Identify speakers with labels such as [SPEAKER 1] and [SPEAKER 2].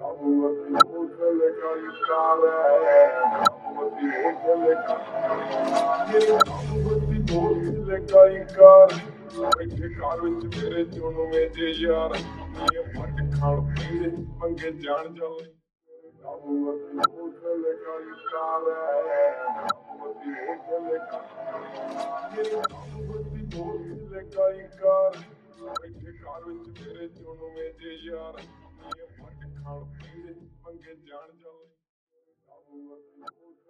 [SPEAKER 1] ਮੇਰੇ ਚੁਣਵੇਂ ਜੇ ਯਾਰ ਨੀ ਫਟ ਖਾਣ ਪੀਂਦੇ ਮੰਗੇ ਜਾਣ ਚੱਲ ਮੇਰੇ ਚੁਣਵੇਂ ਜੇ ਯਾਰ ਨੀ ਫਟ ਖਾਣ ਪੀਂਦੇ ਮੰਗੇ ਜਾਣ ਚੱਲ